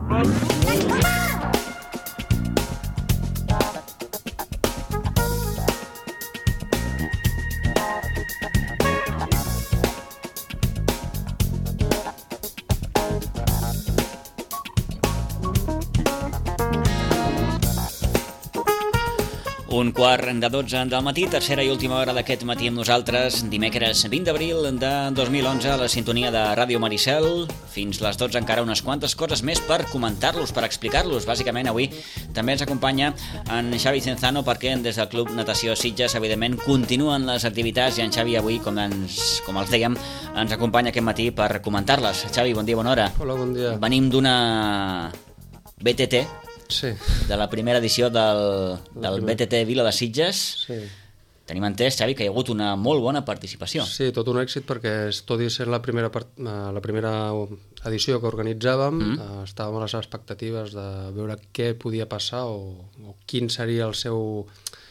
Un quart de 12 del matí, tercera i última hora d'aquest matí amb nosaltres, dimecres 20 d'abril de 2011 a la sintonia de Ràdio Maricel. Fins les 12 encara unes quantes coses més per comentar-los, per explicar-los. Bàsicament avui també ens acompanya en Xavi Cenzano perquè des del Club Natació Sitges evidentment continuen les activitats i en Xavi avui, com els dèiem, ens acompanya aquest matí per comentar-les. Xavi, bon dia, bona hora. Hola, bon dia. Venim d'una BTT, sí, de la primera edició del BTT Vila de Sitges. Sí. Tenim entès, Xavi, que hi ha hagut una molt bona participació. Sí, tot un èxit perquè tot i ser la primera edició que organitzàvem, estàvem a les expectatives de veure què podia passar o quin seria el seu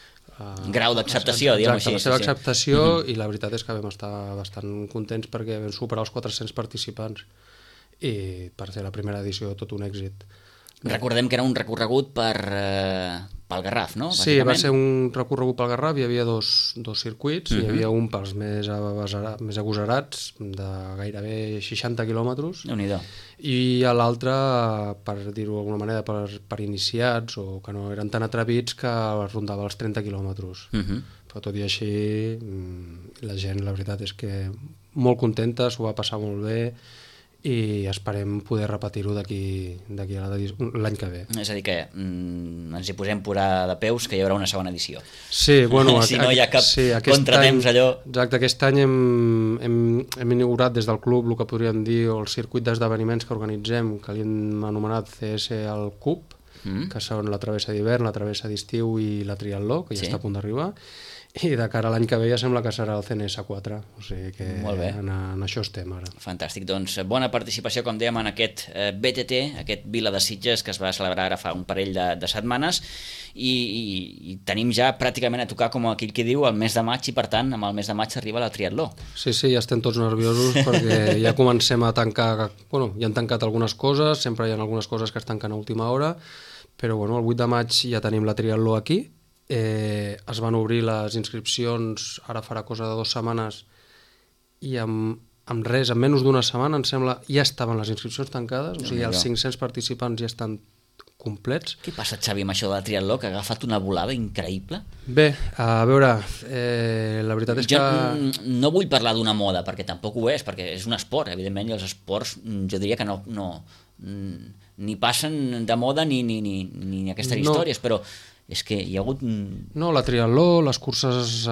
grau d'acceptació, diguem així. La seva acceptació, i la veritat és que vam estar bastant contents perquè vam superar els 400 participants i per ser la primera edició tot un èxit. Recordem que era un recorregut pel Garraf, no? Sí, va ser un recorregut pel Garraf, hi havia dos circuits, hi havia un pels més agosarats, de gairebé 60 quilòmetres, i l'altre, per dir-ho d'alguna manera, per iniciats o que no eren tan atrevits, que rondava els 30 quilòmetres. Però tot i així, la gent, la veritat és que molt contenta, s'ho va passar molt bé, i esperem poder repetir-ho d'aquí a l'any que ve. És a dir que ens hi posem posar de peus que hi haurà una segona edició. Sí, bueno... si no hi ha cap contratemps allò... Exacte, aquest any hem inaugurat des del club el que podríem dir el circuit d'esdeveniments que organitzem, que l'hem anomenat CS al CUP, que són la travessa d'hivern, la travessa d'estiu i la triatló, que ja està a punt d'arribar. I de cara a l'any que ve ja sembla que serà el CNS4, o sigui que en això estem ara. Fantàstic, doncs bona participació, com dèiem, en aquest BTT, aquest Vila de Sitges, que es va celebrar ara fa un parell de setmanes, i tenim ja pràcticament a tocar, com aquell que diu, el mes de maig, i per tant, amb el mes de maig arriba la triatló. Sí, ja estem tots nerviosos perquè ja comencem a tancar, bueno, ja han tancat algunes coses, sempre hi ha algunes coses que es tanquen a última hora, però bueno, el 8 de maig ja tenim la triatló aquí. Es van obrir les inscripcions ara farà cosa de 2 setmanes i en menys d'una setmana, em sembla, ja estaven les inscripcions tancades, o sigui, els 500 participants ja estan complets. Què passa, Xavi, amb això de la triatló, que ha agafat una volada increïble? Bé, a veure, la veritat és que... Jo no vull parlar d'una moda, perquè tampoc ho és, perquè és un esport, evidentment, i els esports jo diria que no ni passen de moda ni aquestes històries, però és que hi ha hagut... No, la triatló, les curses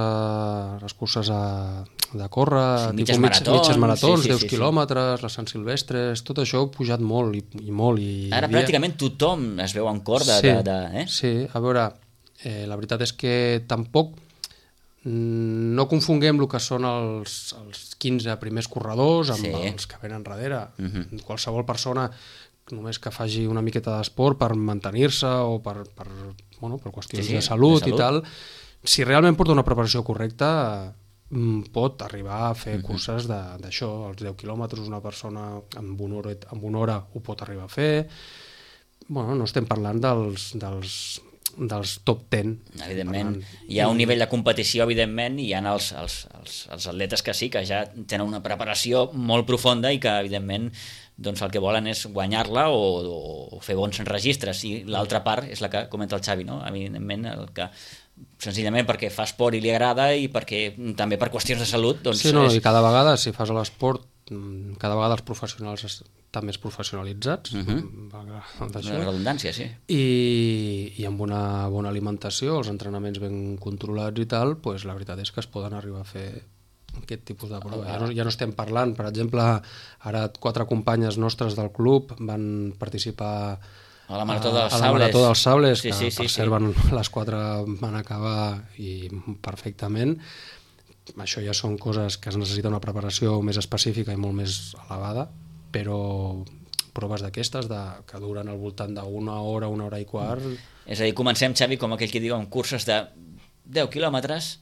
de córrer, mitges maratons, 10 quilòmetres, les Sant Silvestres, tot això ha pujat molt i molt. Ara pràcticament tothom es veu en cor de... Sí, a veure, la veritat és que tampoc no confonguem el que són els 15 primers corredors amb els que venen darrere. Qualsevol persona només que faci una miqueta d'esport per mantenir-se o per qüestions de salut i tal, si realment porta una preparació correcta pot arribar a fer curses d'això, els 10 quilòmetres, una persona amb una hora ho pot arribar a fer. Bueno, no estem parlant dels top 10. Evidentment, hi ha un nivell de competició, evidentment, i hi ha els atletes que sí, que ja tenen una preparació molt profunda i que, evidentment, doncs el que volen és guanyar-la o fer bons registres, i l'altra part és la que comenta el Xavi, no? Evidentment, el que senzillament perquè fa esport i li agrada i perquè també per qüestions de salut, doncs... Sí, i cada vegada, si fas l'esport, cada vegada els professionals estan més professionalitzats, la redundància, sí. I amb una bona alimentació, els entrenaments ben controlats i tal, doncs la veritat és que es poden arribar a fer aquest tipus de prova. Ja no estem parlant, per exemple, ara 4 companyes nostres del club van participar a la Marató dels Sables, que per cert les 4 van acabar i perfectament. Això ja són coses que es necessita una preparació més específica i molt més elevada, però proves d'aquestes que duren al voltant d'una hora i quart. És a dir, comencem, Xavi, com aquell que diu, amb curses de 10 quilòmetres,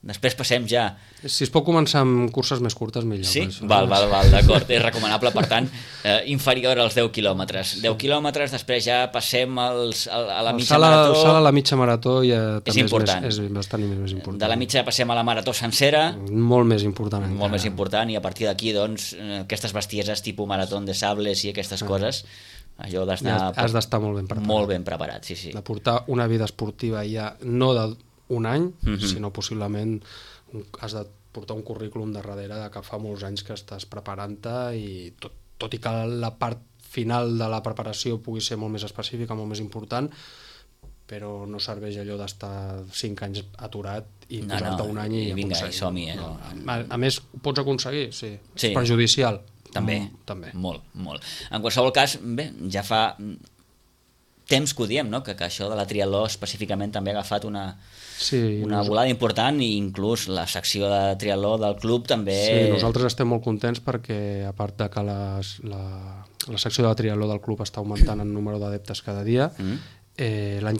Després passem ja... Si es pot començar amb curses més curtes, millor. Sí? Val, d'acord. És recomanable, per tant, inferior als 10 quilòmetres. 10 quilòmetres, després ja passem a la mitja marató. A la mitja marató ja és important. És bastant més important. De la mitja passem a la marató sencera. Molt més important encara. Molt més important, i a partir d'aquí, doncs, aquestes bestieses tipus marató de sables i aquestes coses, allò d'estar... Has d'estar molt ben preparat. Molt ben preparat, sí. De portar una vida esportiva ja, no d'un any, sinó possiblement has de portar un currículum de darrere de que fa molts anys que estàs preparant-te, i tot i que la part final de la preparació pugui ser molt més específica, molt més important, però no serveix allò d'estar 5 anys aturat i posar-te un any i vinga, i som-hi. A més, ho pots aconseguir, sí. És perjudicial. També. Molt. En qualsevol cas, bé, ja fa temps que ho diem, no? Que això de la triatló específicament també ha agafat una volada important, i inclús la secció de triatló del club també... Sí, nosaltres estem molt contents perquè, a part de que la secció de triatló del club està augmentant en número d'adeptes cada dia, l'any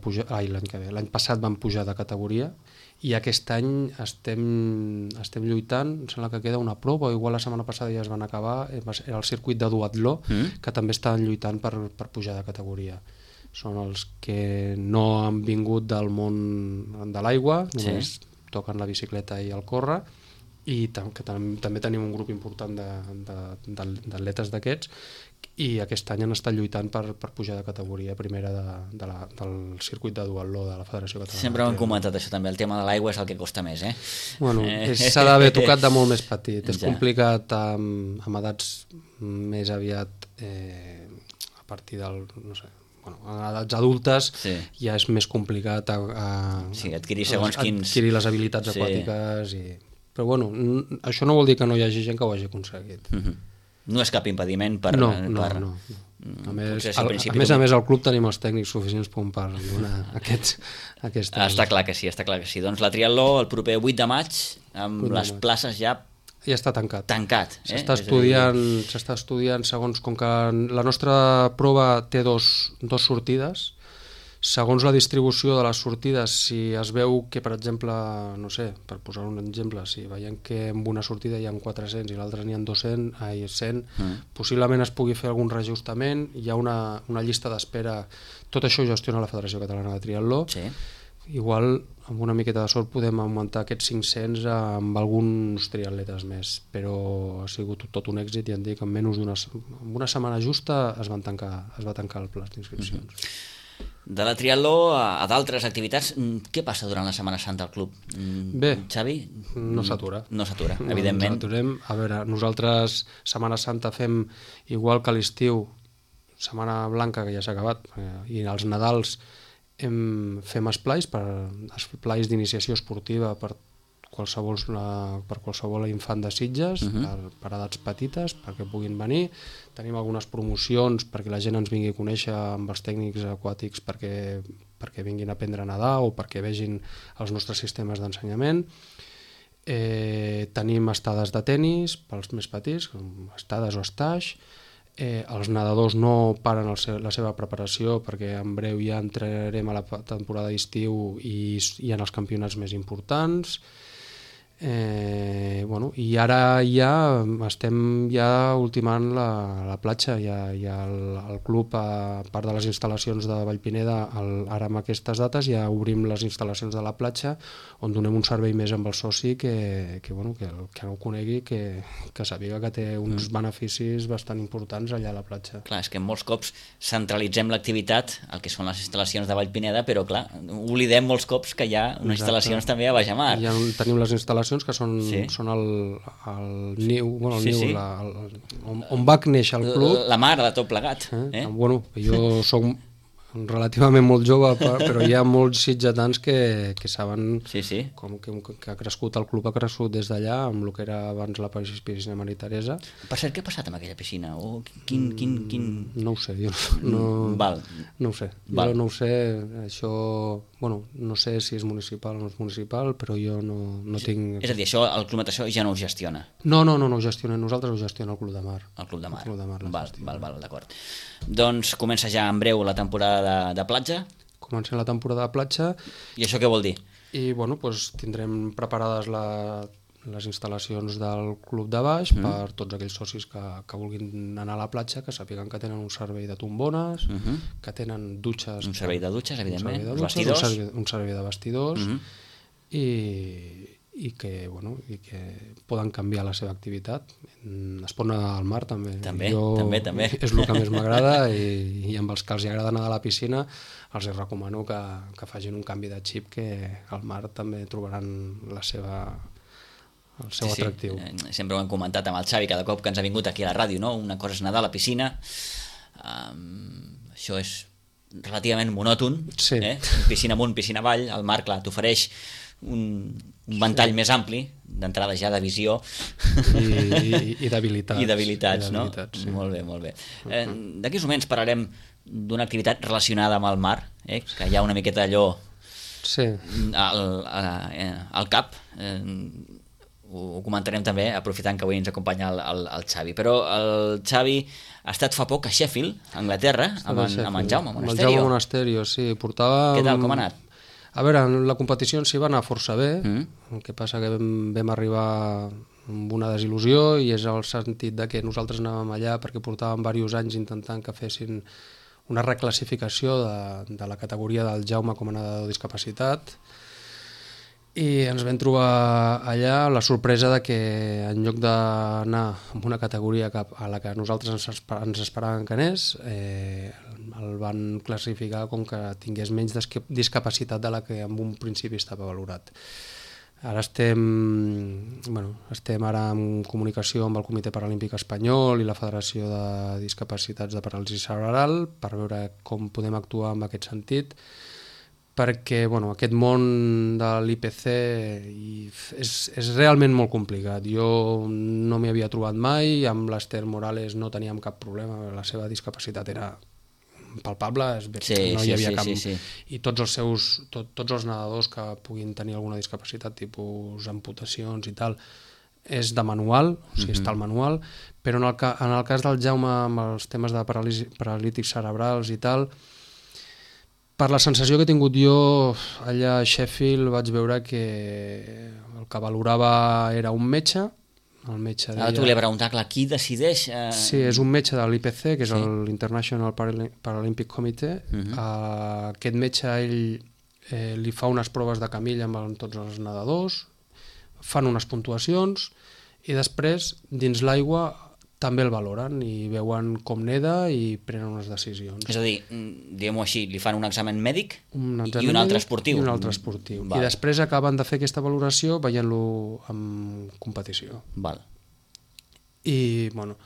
passat vam pujar de categoria, i aquest any estem lluitant. Em sembla que queda una prova, o igual la setmana passada ja es van acabar, era el circuit de duatló, que també estan lluitant per pujar de categoria. Són els que no han vingut del món de l'aigua, només toquen la bicicleta i el córrer, i també tenim un grup important d'atletes d'aquests, i aquest any han estat lluitant per pujar de categoria primera del circuit de duatló de la Federació Catalana. Sempre ho hem comentat, això també, el tema de l'aigua és el que costa més, Bueno, s'ha d'haver tocat de molt més petit, és complicat amb edats més aviat a partir del, no sé, en edats adultes ja és més complicat adquirir les habilitats aquàtiques, però bueno, això no vol dir que no hi hagi gent que ho hagi aconseguit. No és cap impediment per... No. A més, al club tenim els tècnics suficients per donar aquests... Està clar que sí. Doncs la triatló el proper 8 de maig, amb les places ja està tancat. S'està estudiant segons, com que la nostra prova té dos sortides, segons la distribució de les sortides, si es veu que, per exemple, no sé, per posar un exemple, si veiem que en una sortida hi ha 400 i l'altra n'hi ha 100, possiblement es pugui fer algun reajustament. Hi ha una llista d'espera. Tot això ho gestiona la Federació Catalana de Triatló. Igual, amb una miqueta de sort, podem augmentar aquests 500 amb alguns triatletes més, però ha sigut tot un èxit, i ja em dic, en menys una setmana justa es va tancar el pla d'inscripcions. De la triatló a d'altres activitats, què passa durant la Setmana Santa al club? Bé, Xavi? No s'atura, evidentment. No s'aturem. A veure, nosaltres Setmana Santa fem igual que l'estiu, Setmana Blanca, que ja s'ha acabat, i als Nadals fem esplais d'iniciació esportiva per qualsevol infant de Sitges, per edats petites, perquè puguin venir. Tenim algunes promocions perquè la gent ens vingui a conèixer amb els tècnics aquàtics, perquè vinguin a aprendre a nedar o perquè vegin els nostres sistemes d'ensenyament. Tenim estades de tennis pels més petits, estades o stage. Els nedadors no paren la seva preparació, perquè en breu ja entrarem a la temporada d'estiu i en els campionats més importants. I ara ja estem ultimant la platja. Ja el club, a part de les instal·lacions de Vallpineda, ara amb aquestes dates ja obrim les instal·lacions de la platja, on donem un servei més amb el soci que no ho conegui, que sàpiga que té uns beneficis bastant importants allà a la platja. Clar, és que molts cops centralitzem l'activitat, el que són les instal·lacions de Vallpineda, però clar, oblidem molts cops que hi ha unes instal·lacions també a Bajamar. Ja tenim les instal·lacions que són el niu, on va néixer el club. La mare de tot plegat. Jo soc relativament molt jove, però hi ha molts sitgetans que saben com que ha crescut, el club ha crescut des d'allà, amb el que era abans la piscina Maritaresa. Per cert, què ha passat amb aquella piscina? No ho sé, jo no ho sé. Jo no ho sé, això... no sé si és municipal o no és municipal, però jo no tinc... És a dir, això el Club Natació ja no ho gestiona? No ho gestionem, nosaltres ho gestiona el Club de Mar. El Club de Mar. Val, d'acord. Doncs comença ja en breu la temporada de platja. Comença la temporada de platja. I això què vol dir? I bueno, doncs tindrem preparades les instal·lacions del club de baix per tots aquells socis que vulguin anar a la platja, que sàpiguen que tenen un servei de tombones, que tenen dutxes... Un servei de dutxes, evidentment, un servei de vestidors, i que poden canviar la seva activitat. Es pot nedar al mar, també. També. És el que més m'agrada, i amb els que els agrada nedar a la piscina els recomano que facin un canvi de xip, que al mar també trobaran el seu atractiu. Sempre ho hem comentat amb el Xavi cada cop que ens ha vingut aquí a la ràdio, no? Una cosa és nedar a la piscina, això és relativament monòton, piscina amunt, piscina avall, el mar, clar, t'ofereix un ventall més ampli d'entrada ja de visió i d'habilitats, no? Sí. Molt bé. D'aquí uns moments parlarem d'una activitat relacionada amb el mar, que hi ha una miqueta allò al cap. Ho comentarem també, aprofitant que avui ens acompanya el Xavi. Però el Xavi ha estat fa poc a Sheffield, a Anglaterra, amb en Jaume Monasterio. Amb el Jaume Monasterio, sí. Què tal, com ha anat? A veure, la competició en si va anar força bé, el que passa que vam arribar amb una desil·lusió, i és el sentit de que nosaltres anàvem allà perquè portàvem diversos anys intentant que fessin una reclassificació de la categoria del Jaume com a nedador discapacitat, i ens vam trobar allà la sorpresa de que en lloc d'anar amb una categoria a la que nosaltres ens esperàvem que anés, el van classificar com que tingués menys discapacitat de la que en un principi estava valorat. Ara estem ara en comunicació amb el Comitè Paralímpic Espanyol i la Federació de Discapacitats de Paràlisi Cerebral per veure com podem actuar en aquest sentit, perquè aquest món de l'IPC és realment molt complicat. Jo no m'hi havia trobat mai, amb l'Esther Morales no teníem cap problema, la seva discapacitat era palpable, no hi havia cap... I tots els nedadors que puguin tenir alguna discapacitat, tipus amputacions i tal, és de manual, o sigui, està al manual, però en el cas del Jaume, amb els temes de paralítics cerebrals i tal, per la sensació que he tingut jo allà a Sheffield, vaig veure que el que valorava era un metge. El metge deia... Ara t'ho volia preguntar, clar, qui decideix? Sí, és un metge de l'IPC, que és l'International Paralympic Committee. Aquest metge, ell li fa unes proves de camilla amb tots els nedadors, fan unes puntuacions, i després, dins l'aigua, també el valoren i veuen com neda i prenen unes decisions. És a dir, diguem-ho així, li fan un examen mèdic i un altre esportiu. I un altre esportiu. I després acaben de fer aquesta valoració veient-lo en competició. Val. I, bueno,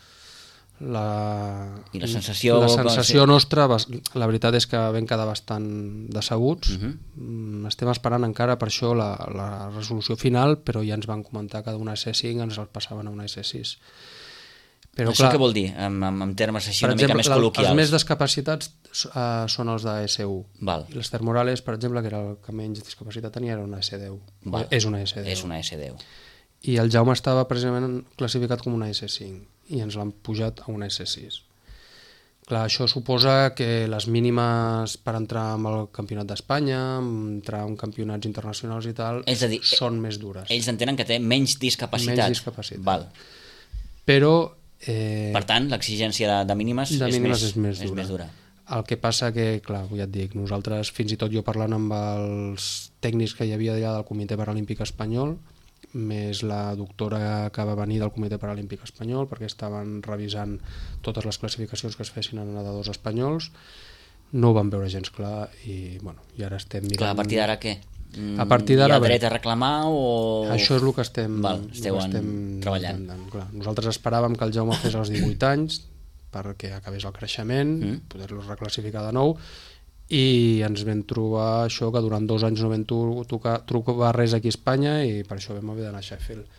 la sensació nostra, la veritat és que vam quedar bastant decebuts. Estem esperant encara per això la resolució final, però ja ens van comentar que d'una S5 ens el passaven a una S6. Però, això què vol dir, en termes així una mica més col·loquials? Els més discapacitats són els de S1. I l'Esther Morales, per exemple, que era el que menys discapacitat tenia, era una S10. És una S10. És una S10. I el Jaume estava precisament classificat com una S5 i ens l'han pujat a una S6. Clar, això suposa que les mínimes per entrar en el Campionat d'Espanya, entrar en campionats internacionals i tal, són més dures. Ells entenen que té menys discapacitat. Menys discapacitat. Val. Però... per tant, l'exigència de mínimes és més dura. El que passa que, clar, ja et dic, nosaltres, fins i tot jo parlant amb els tècnics que hi havia allà del Comitè Paralímpic Espanyol, més la doctora que va venir del Comitè Paralímpic Espanyol, perquè estaven revisant totes les classificacions que es fessin a nedadors espanyols, no ho van veure gens clar i, bueno, i ara estem mirant... Clar, a partir d'ara què? A partir d'ara, hi ha dret a reclamar o... Això és el que estem treballant. Clar, nosaltres esperàvem que el Jaume fes els 18 anys perquè acabés el creixement, poder-lo reclassificar de nou, i ens vam trobar això que durant 2 anys no vam trobar res aquí a Espanya i per això vam haver d'anar a Sheffield.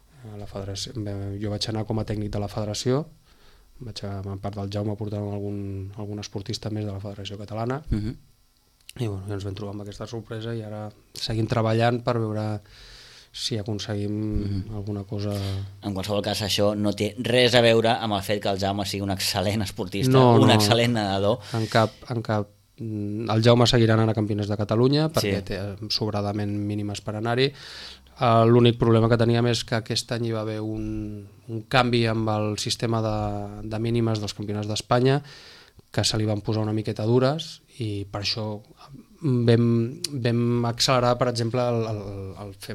Jo vaig anar com a tècnic de la federació, vaig a part del Jaume portant algun esportista més de la Federació Catalana, i bueno, ens vam trobar amb aquesta sorpresa i ara seguim treballant per veure si aconseguim alguna cosa... En qualsevol cas, això no té res a veure amb el fet que el Jaume sigui un excel·lent esportista, un excel·lent nedador. En cap el Jaume seguirà anant a Campionats de Catalunya perquè té sobradament mínimes per anar-hi. L'únic problema que teníem és que aquest any hi va haver un canvi amb el sistema de mínimes dels Campionats d'Espanya, que se li van posar una miqueta dures, i per això vam accelerar, per exemple, el fer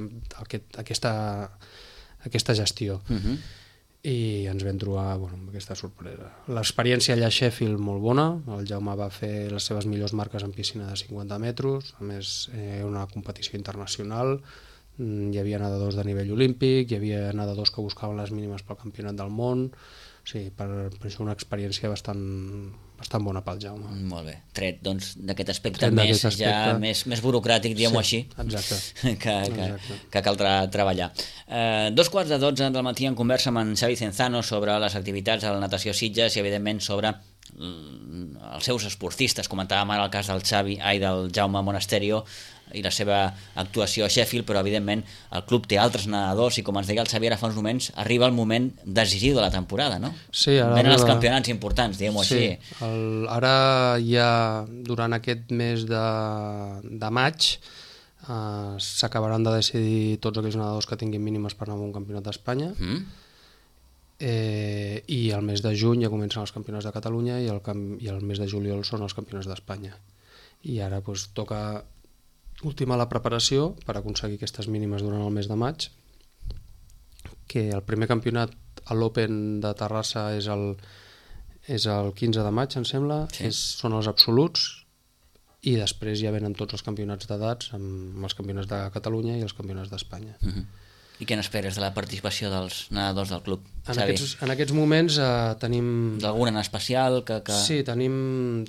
aquesta gestió. I ens vam trobar amb aquesta sorpresa. L'experiència allà a Sheffield molt bona, el Jaume va fer les seves millors marques en piscina de 50 metres, a més una competició internacional, hi havia nedadors de nivell olímpic, hi havia nedadors que buscaven les mínimes pel campionat del món, per això una experiència bastant bona pel Jaume. Molt bé, tret d'aquest aspecte més burocràtic, diguem-ho així, que caldrà treballar. 11:15 del matí en conversa amb en Xavi Cenzano sobre les activitats de la natació Sitges i evidentment sobre els seus esportistes. Comentàvem ara el cas del Jaume Monasterio i la seva actuació a Sheffield, però evidentment el club té altres nedadors i, com ens deia el Xavier fa uns moments, arriba el moment decisiu de la temporada, no? Sí, venen els campionats importants, diguem-ho així. Ara ja durant aquest mes de maig s'acabaran de decidir tots aquells nedadors que tinguin mínimes per anar a un campionat d'Espanya, i el mes de juny ja comencen els campionats de Catalunya i el mes de juliol són els campionats d'Espanya. I ara toca ultimar la preparació per aconseguir aquestes mínimes durant el mes de maig, que el primer campionat a l'Open de Terrassa és el 15 de maig, em sembla, són els absoluts, i després ja venen tots els campionats d'edats amb els campionats de Catalunya i els campionats d'Espanya. I què n'esperes de la participació dels nedadors del club, Xavi? En aquests moments tenim... D'alguna en especial? Sí, tenim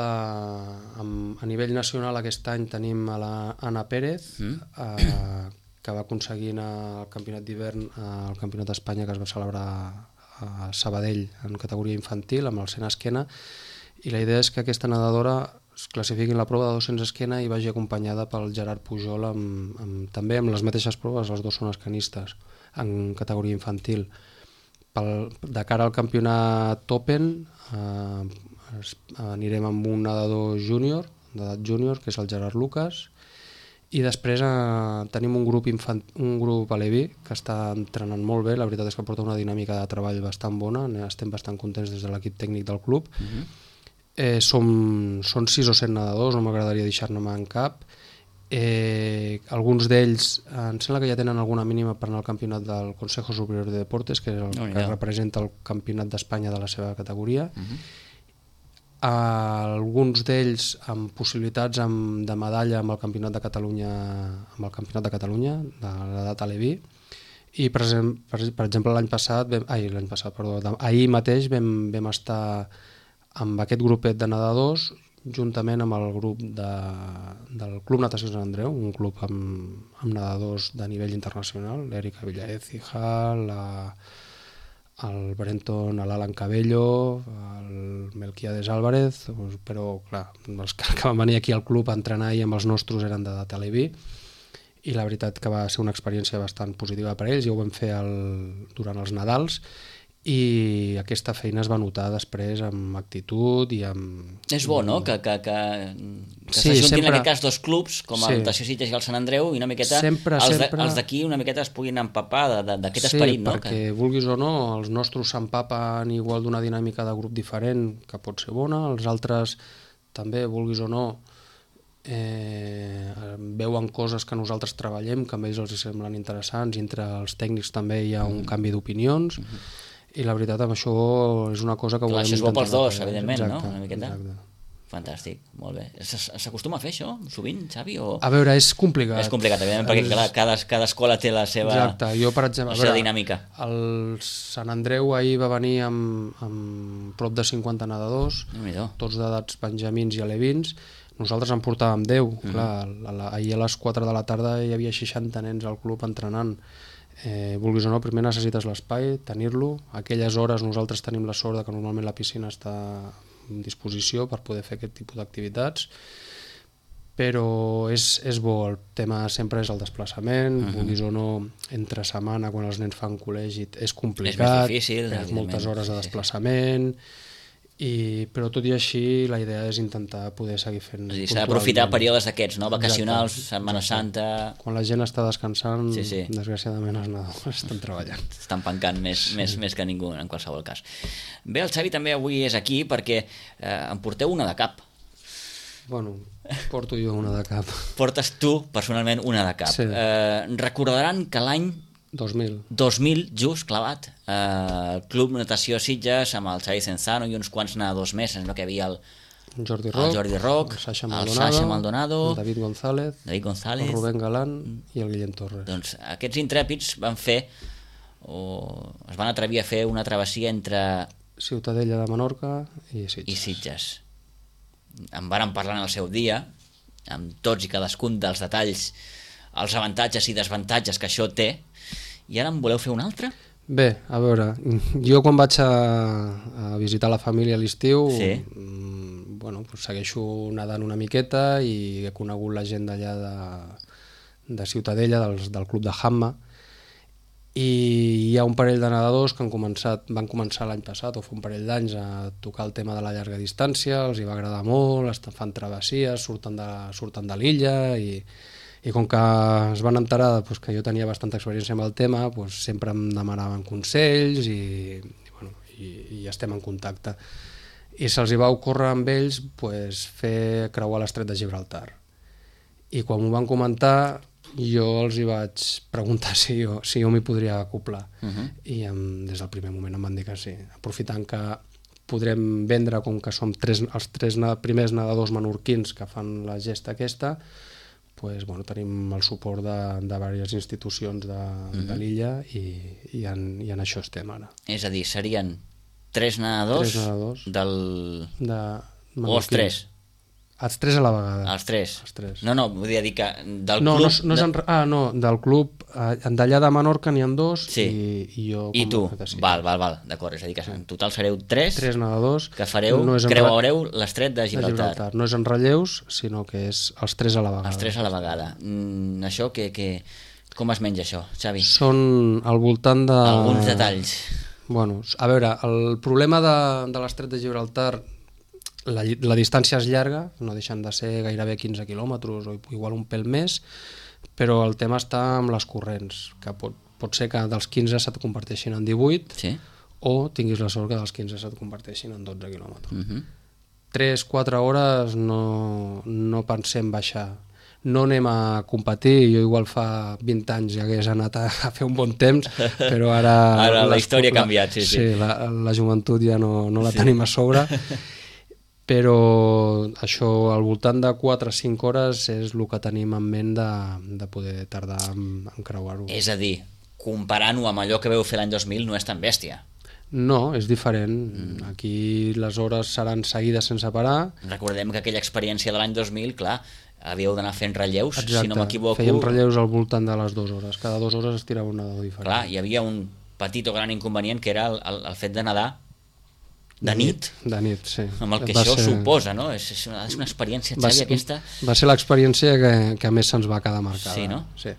a nivell nacional aquest any tenim a l'Anna Pérez, que va aconseguir anar al campionat d'hivern, al campionat d'Espanya que es va celebrar a Sabadell en categoria infantil amb el 100 esquena, i la idea és que aquesta nedadora es classifiqui en la prova de 200 esquena i vagi acompanyada pel Gerard Pujol també amb les mateixes proves, els dos són escanistes en categoria infantil. De cara al campionat Open anirem amb un nedador júnior, d'edat júnior, que és el Gerard Lucas, i després tenim un grup aleví que està entrenant molt bé, la veritat és que porta una dinàmica de treball bastant bona, estem bastant contents des de l'equip tècnic del club. Són 6 o 7 nedadors, no m'agradaria deixar-ne en cap. Alguns d'ells em sembla que ja tenen alguna mínima per anar al campionat del Consejo Superior de Deportes, que és el que representa el campionat d'Espanya de la seva categoria. Alguns d'ells amb possibilitats de medalla amb el campionat de Catalunya, de l'edat aleví. I per exemple ahir mateix vam estar amb aquest grupet de nedadors juntament amb el grup del Club Natació Sant Andreu, un club amb nedadors de nivell internacional, l'Erika Villaécija, el Brenton, l'Alan Cabello, el Melquiades Álvarez, però clar, els que van venir aquí al club a entrenar i amb els nostres eren d'edat aleví, i la veritat que va ser una experiència bastant positiva per ells, ja ho vam fer durant els Nadals, i aquesta feina es va notar després amb actitud i amb... És bo, no?, que s'ajuntin en aquest cas dos clubs, com el Natació Sitges i el Sant Andreu, i una miqueta els d'aquí una miqueta es puguin empapar d'aquest esperit, no? Sí, perquè vulguis o no, els nostres s'empapen igual d'una dinàmica de grup diferent, que pot ser bona, els altres també, vulguis o no, veuen coses que nosaltres treballem, que a ells els semblen interessants, i entre els tècnics també hi ha un canvi d'opinions, i la veritat amb això és una cosa que volem intentar... Això és bo pels dos, evidentment, no? Una miqueta. Fantàstic, molt bé. S'acostuma a fer això sovint, Xavi? A veure, és complicat. És complicat, evidentment, perquè cada escola té la seva dinàmica. El Sant Andreu ahir va venir amb prop de 50 nedadors, tots d'edats benjamins i alevins. Nosaltres en portàvem 10. Ahir a les 4 de la tarda hi havia 60 nens al club entrenant. Vulguis o no, primer necessites l'espai, tenir-lo. Aquelles hores nosaltres tenim la sort que normalment la piscina està en disposició per poder fer aquest tipus d'activitats, però és bo. El tema sempre és el desplaçament, vulguis o no, entre setmana, quan els nens fan col·legi, és complicat, és més difícil, moltes hores de desplaçament, Però tot i així la idea és intentar poder seguir fent... És a dir, s'ha d'aprofitar períodes d'aquests, no? Vacacionals, Setmana Santa... Quan la gent està descansant, desgraciadament els nadadors estan treballant. Estan pencant més que ningú, en qualsevol cas. Bé, el Xavi també avui és aquí perquè em porteu una de cap. Bueno, porto jo una de cap. Portes tu, personalment, una de cap. Sí. Recordaran que l'any 2000, just clavat, el Club Natació Sitges amb el Xavi Cenzano i uns quants nedadors més, no, que hi havia el Jordi Roc, el Sasha Maldonado, el David González, el Rubén Galán i el Guillem Torres. Doncs aquests intrèpids van fer, o es van atrevir a fer una travessia entre Ciutadella de Menorca i Sitges. En varen parlar en el seu dia, amb tots i cadascun dels detalls, els avantatges i desavantatges que això té. I ara en voleu fer un altre? Bé, a veure, jo quan vaig a visitar la família a l'estiu, bueno, pues segueixo nedant una miqueta i he conegut la gent d'allà de Ciutadella, del club de Hamma, i hi ha un parell de nedadors que van començar l'any passat, o fa un parell d'anys, a tocar el tema de la llarga distància, els hi va agradar molt, fan travessies, surten de l'illa i com que es van enterar que jo tenia bastanta experiència amb el tema, sempre em demanaven consells i estem en contacte. I se'ls va ocórrer amb ells fer creuar l'estret de Gibraltar. I quan m'ho van comentar, jo els hi vaig preguntar si jo m'hi podria acoplar. I des del primer moment em van dir que sí. Aprofitant que podrem vendre, com que som els tres primers nedadors menorquins que fan la gesta aquesta, tenim el suport de diverses institucions de l'illa i en això estem ara. És a dir, serien tres nedadors o els tres? Els tres a la vegada. Els tres? No, vull dir que del club... del club, d'allà de Menorca n'hi ha dos i jo... I tu? Val, d'acord, és a dir que en total sereu tres nedadors que creuareu l'estret de Gibraltar. No és en relleus, sinó que és els tres a la vegada. Els tres a la vegada. Això, com es menja això, Xavi? Són al voltant de... Alguns detalls. Bueno, a veure, el problema de l'estret de Gibraltar... La distància és llarga, no deixen de ser gairebé 15 quilòmetres o igual un pèl més, però el tema està amb les corrents, que pot ser que dels 15 se't converteixin en 18 o tinguis la sort que dels 15 se't converteixin en 12 quilòmetres. 3-4 hores no pensem baixar. No anem a competir, jo igual fa 20 anys ja hagués anat a fer un bon temps, però ara la història ha canviat. Sí, la joventut ja no la tenim a sobre. Però això, al voltant de 4-5 hores és el que tenim en ment de poder tardar en creuar-ho. És a dir, comparant-ho amb allò que veu fer l'any 2000 no és tan bèstia. No, és diferent. Aquí les hores seran seguides sense parar. Recordem que aquella experiència de l'any 2000, clar, havíeu d'anar fent relleus, si no m'equivoco. Fèiem relleus al voltant de les 2 hores. Cada 2 hores es tirava un nedador diferent. Clar, hi havia un petit o gran inconvenient que era el fet de nedar de nit, sí. Amb el que això suposa, no? És una experiència, Xavi, aquesta... Va ser l'experiència que a més se'ns va quedar marcada. Sí, no? Sí.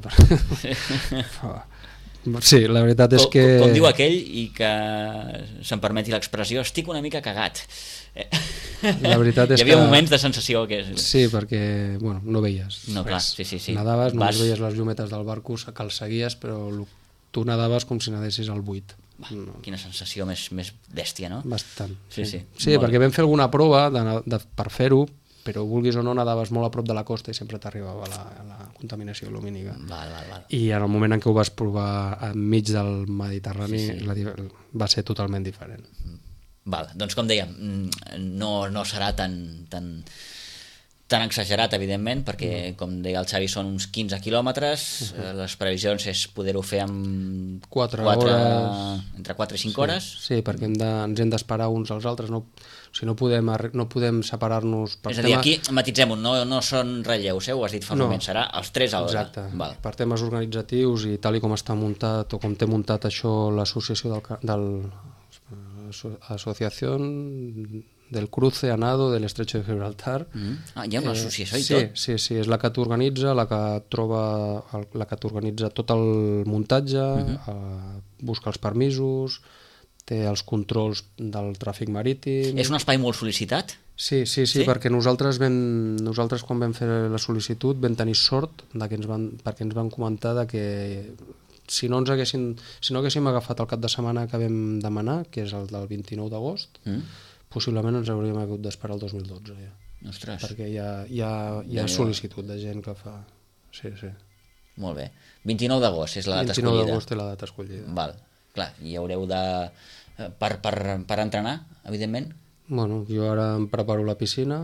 Sí, la veritat és que... Com diu aquell, i que se'm permeti l'expressió, estic una mica cagat. La veritat és Hi havia moments de sensació que... Sí, perquè, no veies res. No, clar, sí. Nadaves, només veies les llumetes del barco que els seguies, però tu nadaves com si nadessis al buit. Quina sensació més bèstia, no? Bastant. Sí, perquè vam fer alguna prova per fer-ho, però vulguis o no nadaves molt a prop de la costa i sempre t'arribava la contaminació lumínica. Val. I en el moment en què ho vas provar enmig del Mediterrani va ser totalment diferent. Val, doncs com dèiem, no serà tan exagerat, evidentment, perquè, com deia el Xavi, són uns 15 quilòmetres, les previsions és poder-ho fer amb 4 hores, entre 4 i 5 hores. Sí, perquè ens hem d'esperar uns als altres, no podem separar-nos... És a dir, aquí, matitzem-ho, no són relleus, ho has dit fa un moment, serà els 3 a l'hora. Exacte, per temes organitzatius i tal com està muntat, o com té muntat això l'associació Asociació del Cruce a Nado del Estrecho de Gibraltar. Hi ha una associació i tot? Sí, és la que t'organitza, la que t'organitza tot el muntatge, busca els permisos, té els controls del tràfic marítim... És un espai molt sol·licitat? Sí, perquè nosaltres quan vam fer la sol·licitud vam tenir sort perquè ens van comentar que si no haguéssim agafat el cap de setmana que vam demanar, que és el del 29 d'agost, possiblement ens hauríem hagut d'esperar el 2012 ja. Ostres. Perquè hi ha sol·licitud de gent que fa... Sí. Molt bé. 29 d'agost és la data escollida. 29 d'agost és la data escollida. Val. Clar, i haureu de... Per entrenar, evidentment? Bueno, jo ara em preparo la piscina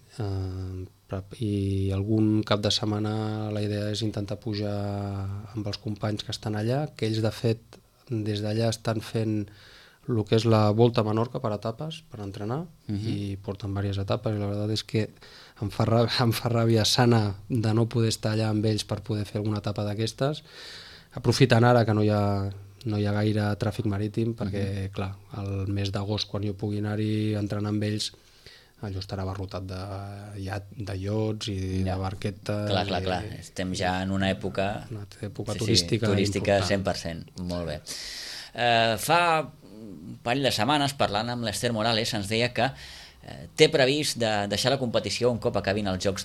i algun cap de setmana la idea és intentar pujar amb els companys que estan allà, que ells de fet des d'allà estan fent el que és la Volta a Menorca per etapes, per entrenar, i porten diverses etapes, i la veritat és que em fa ràbia sana de no poder estar allà amb ells per poder fer alguna etapa d'aquestes, aprofitant ara que no hi ha gaire tràfic marítim, perquè, clar, el mes d'agost, quan jo pugui anar-hi a entrenar amb ells, allò estarà abarrotat de iots i de barquetes. Clar, estem ja en una època... Una època turística important. 100%, molt bé. Fa un parell de setmanes, parlant amb l'Ester Morales, ens deia que té previst de deixar la competició un cop acabin els Jocs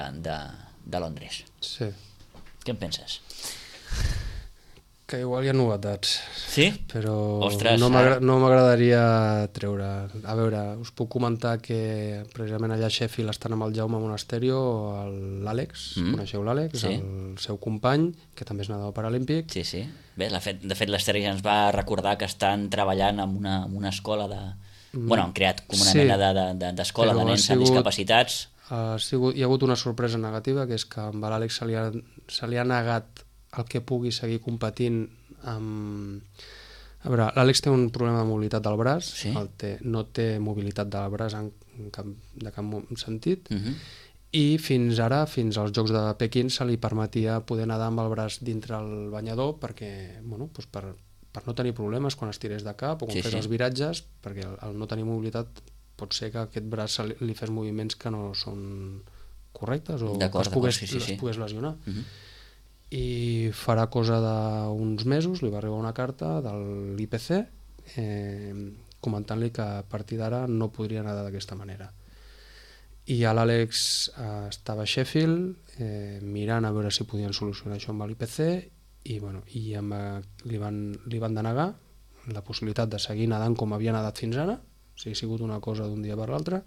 de Londres. Sí. Què en penses? Que igual hi ha novetats. Sí? Però ostres, no m'agradaria treure. A veure, us puc comentar que precisament allà a Sheffield estan amb el Jaume Monasterio, l'Àlex, coneixeu l'Àlex, sí. El seu company, que també és nedador paralímpic. Sí. Bé, de fet l'Ester ja ens va recordar que estan treballant en una escola de... Bueno, han creat com una mena d'escola de nens amb discapacitats. Hi ha hagut una sorpresa negativa, que és que amb l'Àlex se li ha negat el que pugui seguir competint amb... A veure, l'Àlex té un problema de mobilitat del braç, sí? No té mobilitat del braç de cap sentit, i fins als Jocs de Pequín se li permetia poder nedar amb el braç dintre el banyador perquè, bueno, doncs per no tenir problemes quan es tirés de cap o quan fes els viratges, perquè al no tenir mobilitat pot ser que aquest braç li fes moviments que no són correctes o que es pogués lesionar. I farà cosa d'uns mesos li va arribar una carta de l'IPC comentant-li que a partir d'ara no podria nedar d'aquesta manera. I l'Àlex estava a Sheffield mirant a veure si podien solucionar això amb l'IPC i li van denegar la possibilitat de seguir nedant com havia nedat fins ara, o sigui, ha sigut una cosa d'un dia per l'altre,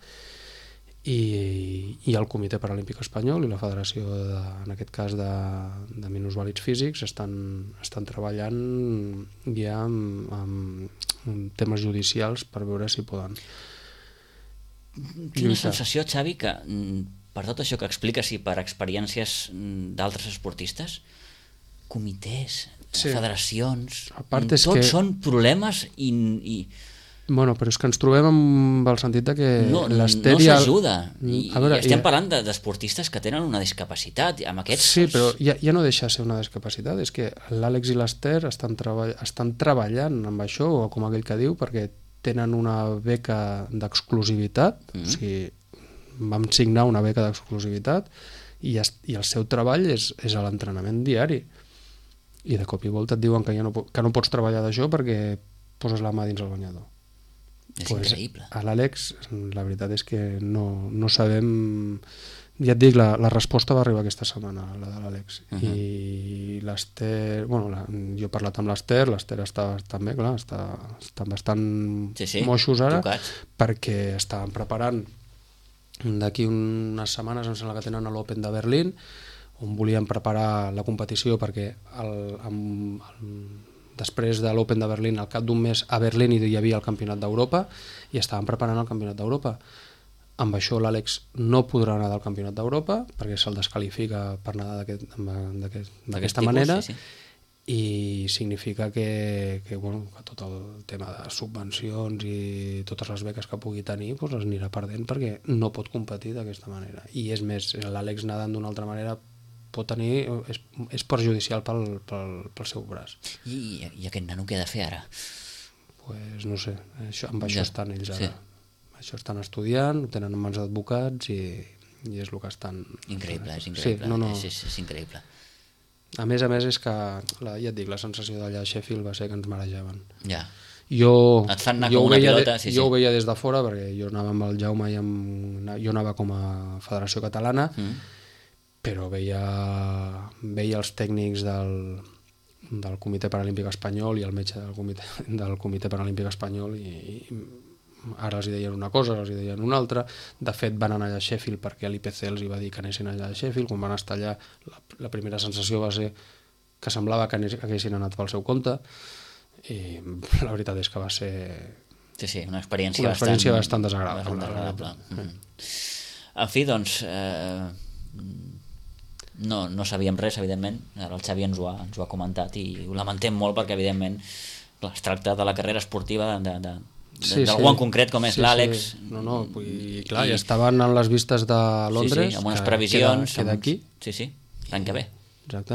i el Comitè Paralímpic Espanyol i la Federació, en aquest cas de minusvàlids físics, estan treballant ja amb temes judicials per veure si poden. Tinc la sensació, Xavi, que per tot això que expliques i per experiències d'altres esportistes, comitès, federacions, tots són problemes i... Bueno, però és que ens trobem amb el sentit que l'Ester... No s'ajuda. Estem parlant d'esportistes que tenen una discapacitat. Sí, però ja no deixa de ser una discapacitat. És que l'Àlex i l'Ester estan treballant amb això, o com aquell que diu, perquè tenen una beca d'exclusivitat, o sigui, vam signar una beca d'exclusivitat i el seu treball és a l'entrenament diari. I de cop i volta et diuen que no pots treballar d'això perquè poses la mà dins el banyador. És increïble. A l'Àlex, la veritat és que no sabem... Ja et dic, la resposta va arribar aquesta setmana, la de l'Àlex. I l'Ester... Bueno, jo he parlat amb l'Ester està també, clar, estan bastant moixos ara, perquè estaven preparant d'aquí unes setmanes, em sembla que tenen a l'Open de Berlín, on volien preparar la competició perquè després de l'Open de Berlín, al cap d'un mes a Berlín hi havia el Campionat d'Europa i estaven preparant el Campionat d'Europa. Amb això l'Àlex no podrà nedar al Campionat d'Europa perquè se'l desqualifica per nedar d'aquesta manera, i significa que tot el tema de subvencions i totes les beques que pugui tenir les anirà perdent perquè no pot competir d'aquesta manera. I és més, l'Àlex nedant d'una altra manera és perjudicial pel seu braç. I aquest nano què ha de fer ara? Pues no sé, amb això estan ells ara. Això estan estudiant, ho tenen en mans d'advocats i és el que estan... Increïble, és increïble. A més, és que, ja et dic, la sensació d'allà a Sheffield va ser que ens marejaven. Ja. Et fan anar com una pilota, sí. Jo ho veia des de fora, perquè jo anava amb el Jaume i jo anava com a Federació Catalana, però veia els tècnics del Comitè Paralímpic Espanyol i el metge del Comitè Paralímpic Espanyol i ara els hi deien una cosa, els hi deien una altra. De fet van anar allà a Sheffield perquè l'IPC els hi va dir que anessin allà a Sheffield. Quan van estar allà la primera sensació va ser que semblava que haguessin anat pel seu compte i la veritat és que va ser una experiència bastant desagradable. En fi, doncs no sabíem res, evidentment. Ara el Xavi ens ho ha comentat i ho lamentem molt perquè evidentment es tracta de la carrera esportiva d'algú en concret com és l'Àlex. Clar, ja estaven en les vistes de Londres, amb unes previsions que d'aquí l'any que ve. Exacte,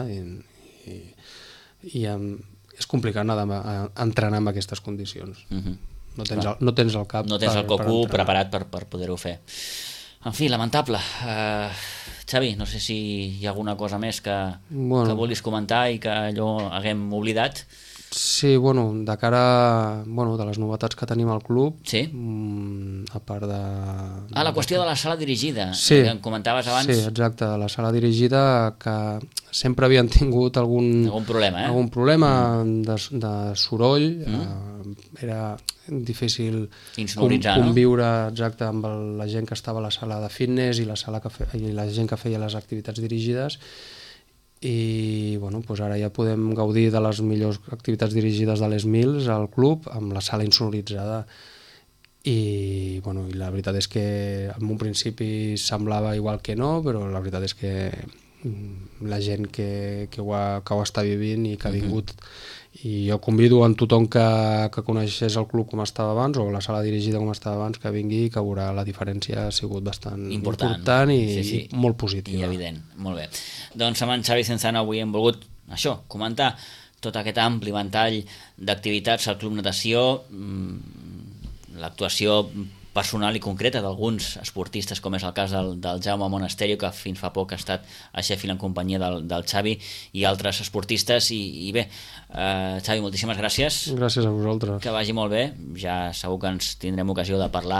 i és complicat anar a entrenar en aquestes condicions. No tens el cap, no tens el coco preparat per poder-ho fer. En fi, lamentable. Xavi, no sé si hi ha alguna cosa més que vulguis comentar i que allò haguem oblidat. Sí, de cara de les novetats que tenim al club, a part de... la qüestió de la sala dirigida, que em comentaves abans. Sí, exacte, la sala dirigida, que sempre havien tingut algun problema de soroll, era difícil conviure amb la gent que estava a la sala de fitness i la gent que feia les activitats dirigides, i ara ja podem gaudir de les millors activitats dirigides de les Mills al club amb la sala insonoritzada i la veritat és que en un principi semblava igual que no, però la veritat és que la gent que ho està vivint i que ha vingut, i jo convido a tothom que coneixés el club com estava abans o la sala dirigida com estava abans, que vingui i que veurà la diferència. Ha sigut bastant important i molt positiva. I evident, molt bé. Doncs amb en Xavi Cenzano avui hem volgut comentar tot aquest ampli ventall d'activitats al Club Natació, l'actuació personal i concreta d'alguns esportistes, com és el cas del Jaume Monasterio, que fins fa poc ha estat a Sheffield en companyia del Xavi i altres esportistes. I bé, Xavi, moltíssimes gràcies. Gràcies a vosaltres. Que vagi molt bé. Ja segur que ens tindrem ocasió de parlar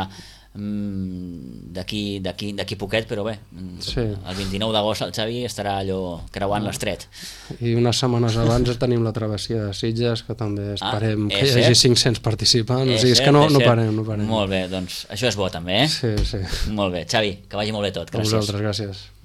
d'aquí poquet, però bé, el 29 d'agost el Xavi estarà allò creuant l'estret. I unes setmanes abans tenim la travessia de Sitges, que també esperem que hi hagi 500 participants. O sigui, és que no parem. Molt bé, doncs això és bo també, eh? Sí. Molt bé, Xavi, que vagi molt bé tot. Gràcies. A vosaltres, gràcies.